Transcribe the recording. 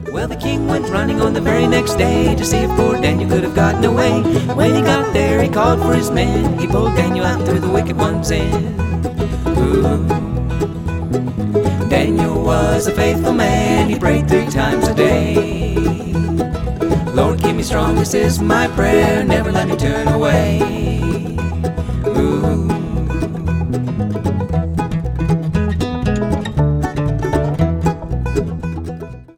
Well, the king went running on the very next day to see if poor Daniel could have gotten away. When he got there, he called for his men. He pulled Daniel out through the wicked one's end. Ooh. Daniel was a faithful man. He prayed 3 times a day. Lord, keep me strong, this is my prayer. Never let me turn away.